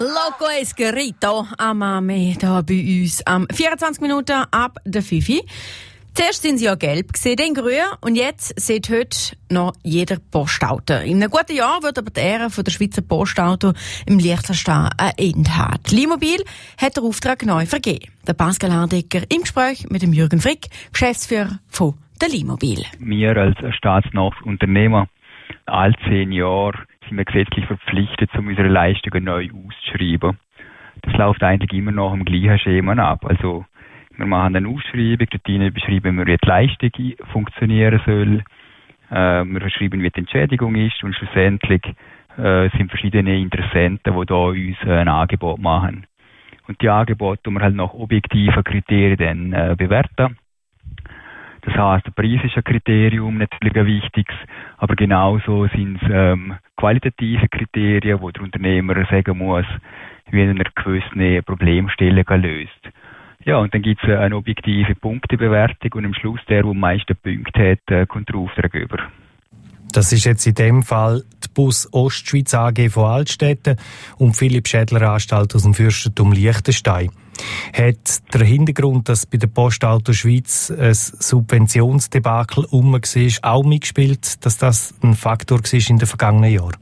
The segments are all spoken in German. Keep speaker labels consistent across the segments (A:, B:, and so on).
A: Loco Esquerito, Amame, da bei uns am 24 Minuten ab der 5. Zuerst sind sie ja gelb gesehen, dann grün und jetzt sieht heute noch jeder Postauto. In einem guten Jahr wird aber die Ära von der Schweizer Postauto im Liechtenstein ein Ende haben. Limobil hat den Auftrag neu vergeben. Der Pascal Hardecker im Gespräch mit dem Jürgen Frick, Geschäftsführer von der Limobil.
B: Wir als staatsnahes Unternehmer, alle 10 Jahre sind wir gesetzlich verpflichtet, um unsere Leistungen neu auszuschreiben. Das läuft eigentlich immer noch im gleichen Schema ab. Also, wir machen eine Ausschreibung, dort beschreiben wir, wie die Leistung funktionieren soll. Wir beschreiben, wie die Entschädigung ist und schlussendlich sind verschiedene Interessenten, die da uns ein Angebot machen. Und die Angebote tun wir halt nach objektiven Kriterien dann bewerten. Das heisst, der Preis ist ein Kriterium, natürlich ein wichtiges, aber genauso sind es qualitative Kriterien, wo der Unternehmer sagen muss, wie er gewisse Problemstellungen löst. Ja, und dann gibt es eine objektive Punktebewertung und am Schluss der am meisten Punkte hat, kommt der Auftrag über.
C: Das ist jetzt in dem Fall die Bus Ostschweiz AG von Altstätten und Philipp Schädler Anstalt aus dem Fürstentum Liechtenstein. Hat der Hintergrund, dass bei der Postauto Schweiz ein Subventionsdebakel war, auch mitgespielt, dass das ein Faktor war in den vergangenen Jahren?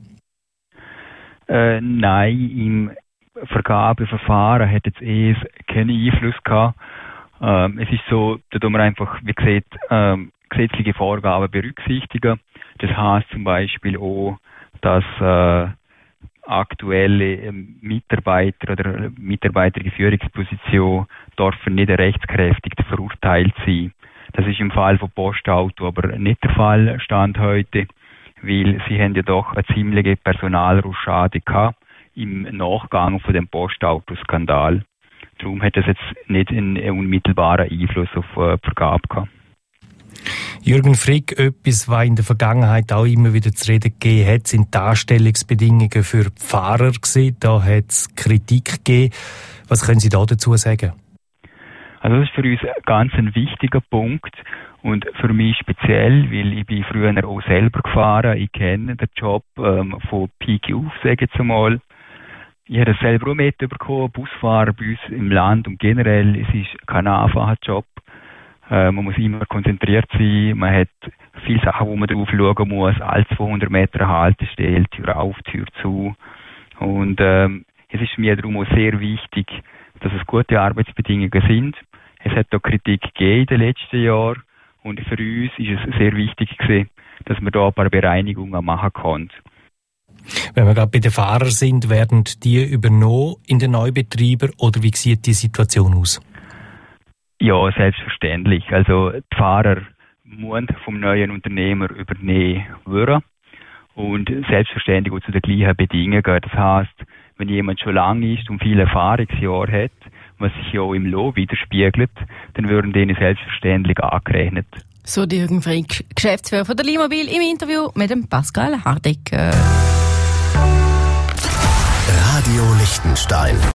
B: Nein, im Vergabeverfahren hat jetzt keinen Einfluss gehabt. Es ist so, dass wir einfach, wie gesagt, gesetzliche Vorgaben berücksichtigen. Das heisst zum Beispiel auch, dass aktuelle Mitarbeiter oder Mitarbeiter in Führungsposition dürfen nicht rechtskräftig verurteilt sein. Das ist im Fall von Postauto aber nicht der Fall, Stand heute, weil sie haben ja doch eine ziemliche Personalrochade gehabt im Nachgang von dem Postautoskandal. Darum hat das jetzt nicht einen unmittelbaren Einfluss auf die Vergabe gehabt.
C: Jürgen Frick, etwas, was in der Vergangenheit auch immer wieder zu reden gegeben hat, sind die Anstellungsbedingungen für die Fahrer gewesen. Da hat es Kritik gegeben. Was können Sie da dazu sagen?
B: Also das ist für uns ganz ein wichtiger Punkt und für mich speziell, weil ich bin früher auch selber gefahren. Ich kenne den Job von Pike auf, sage ich jetzt einmal. Ich habe das selber auch mitbekommen, Busfahrer bei uns im Land und generell, es ist kein einfacher Job. Man muss immer konzentriert sein, man hat viele Sachen, wo man drauf schauen muss, alle 200 Meter Haltestelle, Tür auf, Tür zu. Und es ist mir darum auch sehr wichtig, dass es gute Arbeitsbedingungen sind. Es hat da Kritik gegeben in den letzten Jahren und für uns ist es sehr wichtig gewesen, dass man da ein paar Bereinigungen machen kann.
C: Wenn wir gerade bei den Fahrern sind, werden die übernommen in den Neubetreibern oder wie sieht die Situation aus?
B: Ja, selbstverständlich. Also die Fahrer müssen vom neuen Unternehmer übernehmen werden und selbstverständlich auch zu den gleichen Bedingungen. Das heisst, wenn jemand schon lange ist und viele Erfahrungsjahre hat, was sich ja auch im Lohn widerspiegelt, dann würden denen selbstverständlich angerechnet.
A: So Jürgen Frick, Geschäftsführer von der Limobil im Interview mit dem Pascal Hardecker.
D: Radio Liechtenstein.